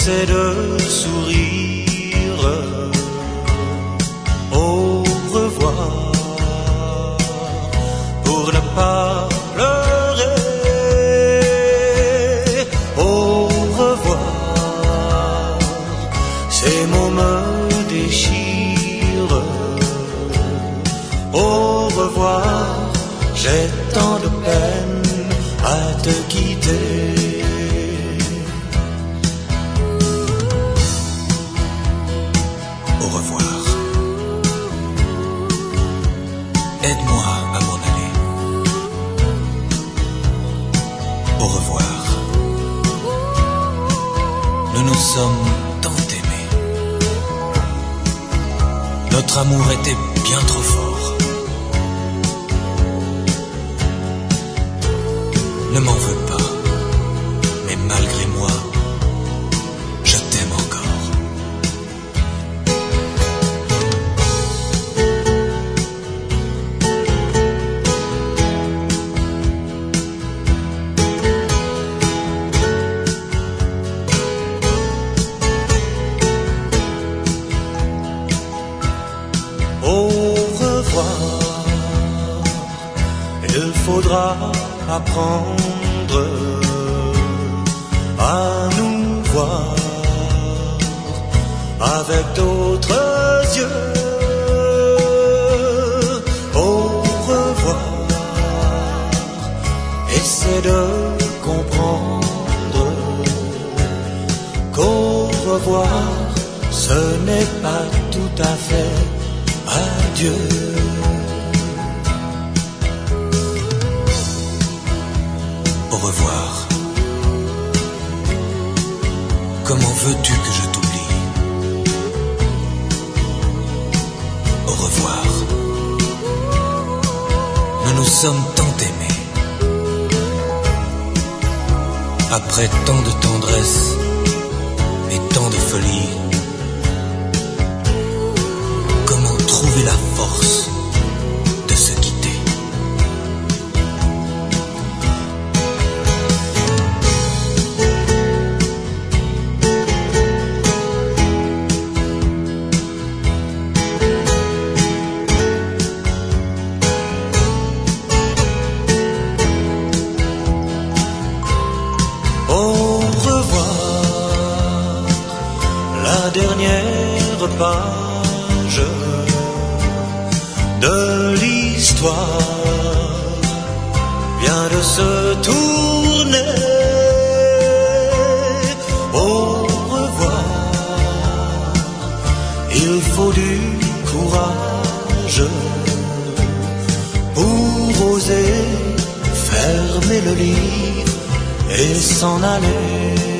essaie de sourire. Au revoir, pour ne pas pleurer. Au revoir, ces mots me déchirent. Au revoir, j'ai tant de peine à te quitter. Au revoir. Aide-moi à m'en aller. Au revoir. Nous nous sommes tant aimés. Notre amour était bien trop fort. Ne m'en veux pas, mais malgré moi, je t'aime encore. Au revoir, il faudra apprendre à nous voir avec d'autres yeux. Au revoir, essaie de comprendre qu'au revoir, ce n'est pas tout à fait adieu. Au revoir. Comment veux-tu que je t'oublie? Au revoir. Nous nous sommes tant aimés. Après tant de tendresse et tant de folie, comment trouver la force de se quitter? La dernière page de l'histoire vient de se tourner. Au revoir, il faut du courage pour oser fermer le livre et s'en aller.